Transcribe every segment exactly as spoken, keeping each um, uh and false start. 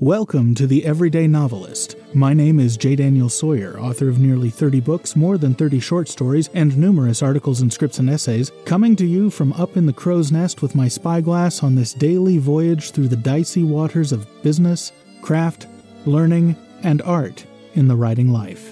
Welcome to The Everyday Novelist. My name is J. Daniel Sawyer, author of nearly thirty books, more than thirty short stories, and numerous articles and scripts and essays, coming to you from up in the crow's nest with my spyglass on this daily voyage through the dicey waters of business, craft, learning, and art in the writing life.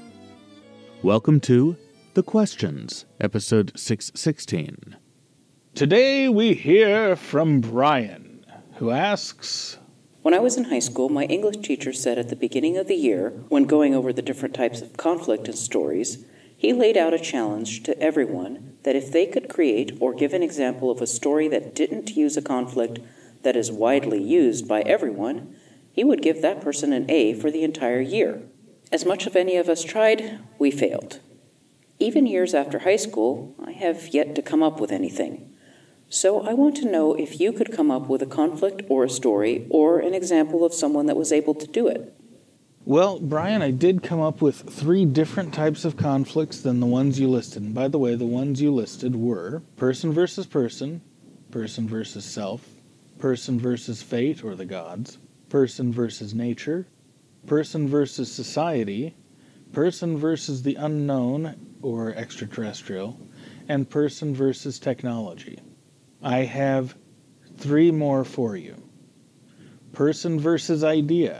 Welcome to The Questions, episode six sixteen. Today we hear from Brian, who asks... When I was in high school, my English teacher said at the beginning of the year, when going over the different types of conflict in stories, he laid out a challenge to everyone that if they could create or give an example of a story that didn't use a conflict that is widely used by everyone, he would give that person an A for the entire year. As much as any of us tried, we failed. Even years after high school, I have yet to come up with anything. So I want to know if you could come up with a conflict or a story or an example of someone that was able to do it. Well, Brian, I did come up with three different types of conflicts than the ones you listed. And by the way, the ones you listed were person versus person, person versus self, person versus fate or the gods, person versus nature, person versus society, person versus the unknown or extraterrestrial, and person versus technology. I have three more for you. Person versus idea.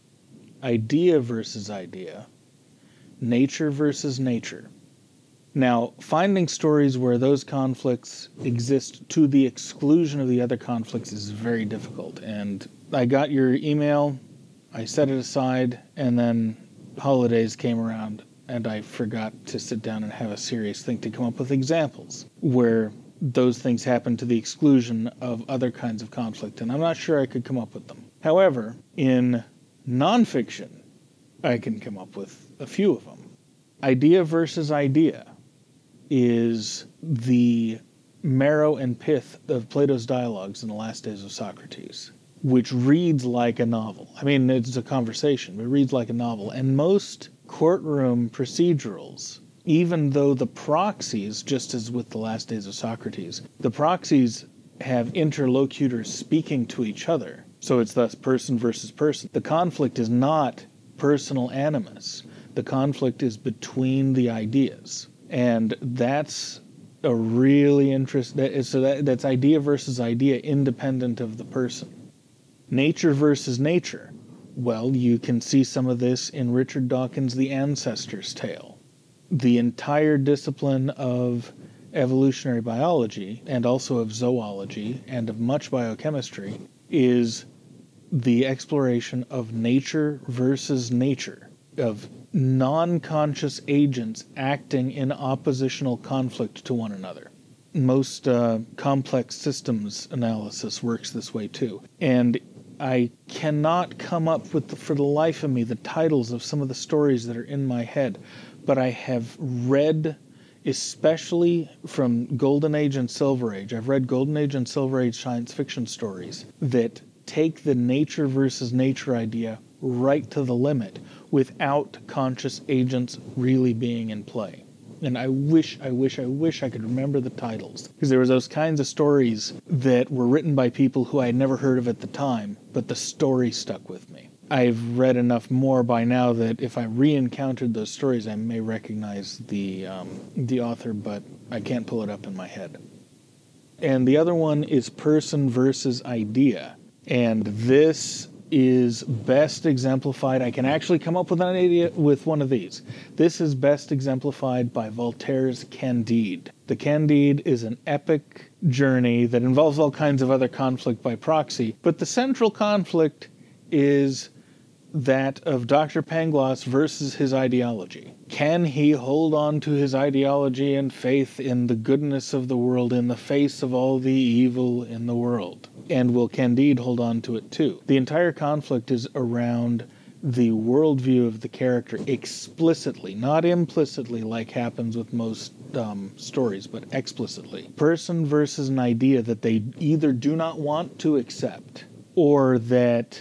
Idea versus idea. Nature versus nature. Now, finding stories where those conflicts exist to the exclusion of the other conflicts is very difficult. And I got your email, I set it aside, and then holidays came around, and I forgot to sit down and have a serious think to come up with examples where those things happen to the exclusion of other kinds of conflict, and I'm not sure I could come up with them. However, in nonfiction, I can come up with a few of them. Idea versus idea is the marrow and pith of Plato's dialogues in the last days of Socrates, which reads like a novel. I mean, it's a conversation, but it reads like a novel. And most courtroom procedurals, even though the proxies, just as with the last days of Socrates, the proxies have interlocutors speaking to each other. So it's thus person versus person. The conflict is not personal animus. The conflict is between the ideas. And that's a really interesting... So that, that's idea versus idea independent of the person. Nature versus nature. Well, you can see some of this in Richard Dawkins' The Ancestor's Tale. The entire discipline of evolutionary biology, and also of zoology, and of much biochemistry, is the exploration of nature versus nature, of non-conscious agents acting in oppositional conflict to one another. Most uh, complex systems analysis works this way too. And I cannot come up with, the, for the life of me, the titles of some of the stories that are in my head, but I have read, especially from Golden Age and Silver Age, I've read Golden Age and Silver Age science fiction stories that take the nature versus nature idea right to the limit without conscious agents really being in play. And I wish, I wish, I wish I could remember the titles. Because there were those kinds of stories that were written by people who I had never heard of at the time, but the story stuck with me. I've read enough more by now that if I re-encountered those stories, I may recognize the um, the author, but I can't pull it up in my head. And the other one is person versus idea. And this is best exemplified. I can actually come up with an idea with one of these. This is best exemplified by Voltaire's Candide. The Candide is an epic journey that involves all kinds of other conflict by proxy, but the central conflict is that of Doctor Pangloss versus his ideology. Can he hold on to his ideology and faith in the goodness of the world in the face of all the evil in the world? And will Candide hold on to it too? The entire conflict is around the worldview of the character explicitly, not implicitly like happens with most um, stories, but explicitly. Person versus an idea that they either do not want to accept or that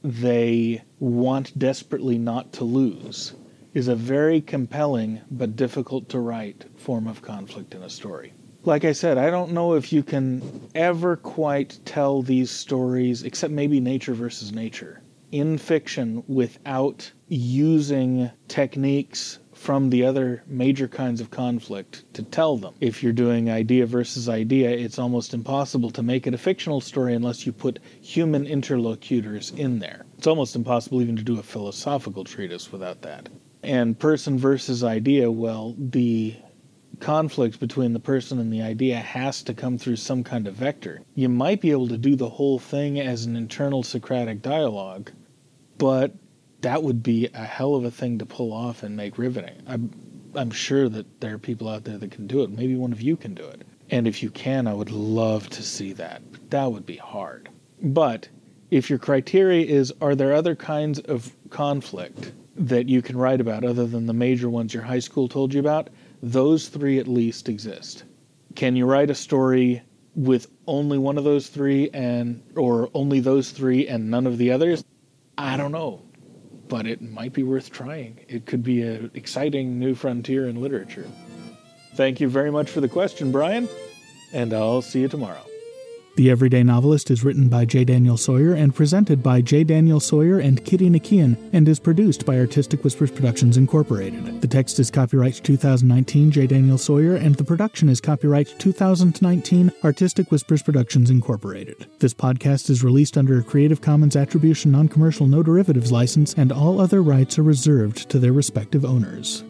they want desperately not to lose is a very compelling but difficult to write form of conflict in a story. Like I said, I don't know if you can ever quite tell these stories, except maybe nature versus nature, in fiction without using techniques from the other major kinds of conflict to tell them. If you're doing idea versus idea, it's almost impossible to make it a fictional story unless you put human interlocutors in there. It's almost impossible even to do a philosophical treatise without that. And person versus idea, well, the conflict between the person and the idea has to come through some kind of vector. You might be able to do the whole thing as an internal Socratic dialogue, but that would be a hell of a thing to pull off and make riveting. I'm, I'm sure that there are people out there that can do it. Maybe one of you can do it. And if you can, I would love to see that. But that would be hard. But if your criteria is, are there other kinds of conflict that you can write about other than the major ones your high school told you about, those three at least exist. Can you write a story with only one of those three and or only those three and none of the others? I don't know. But it might be worth trying. It could be an exciting new frontier in literature. Thank you very much for the question, Brian, and I'll see you tomorrow. The Everyday Novelist is written by J. Daniel Sawyer and presented by J. Daniel Sawyer and Kitty Nakian and is produced by Artistic Whispers Productions, Incorporated. The text is copyright two thousand nineteen J. Daniel Sawyer and the production is copyright two thousand nineteen Artistic Whispers Productions, Incorporated. This podcast is released under a Creative Commons Attribution Non-Commercial No Derivatives license and all other rights are reserved to their respective owners.